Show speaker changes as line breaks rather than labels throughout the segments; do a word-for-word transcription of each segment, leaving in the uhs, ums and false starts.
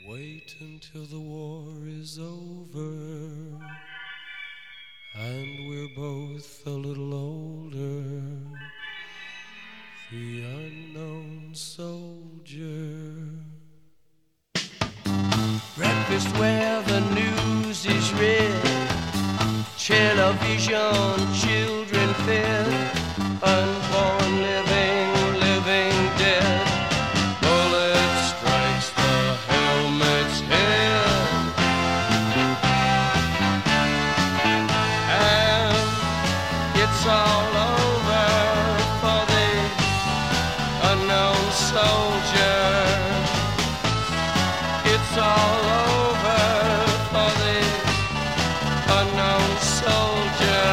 Wait until the war is over and we're both a little older. The unknown soldier. Breakfast where the news is read, television, children fed, unborn living, living dead. Bullet strikes the helmet's head, and it's all over for the unknown soldier. It's all over for the unknown soldier.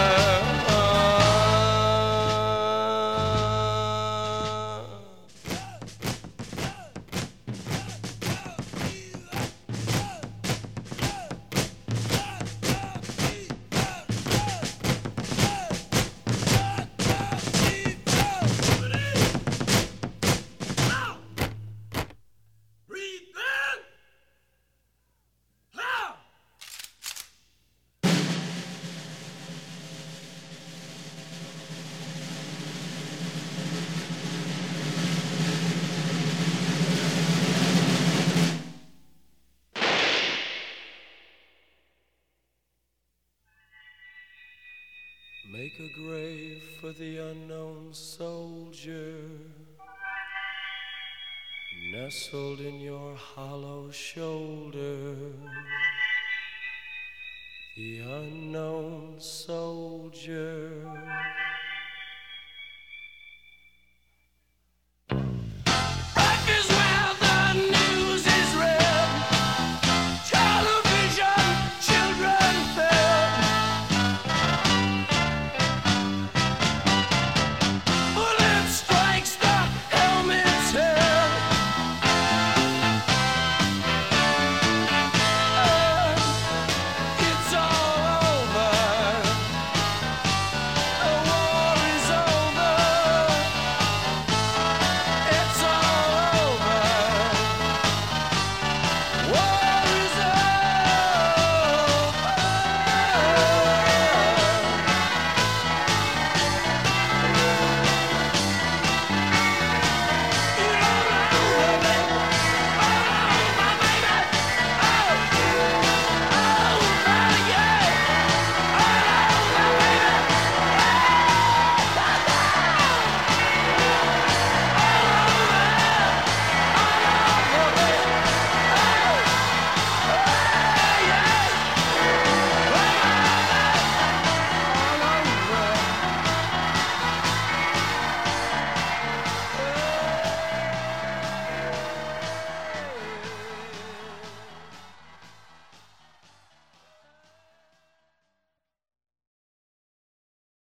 Make a grave for the unknown soldier, nestled in your hollow shoulder. The unknown soldier.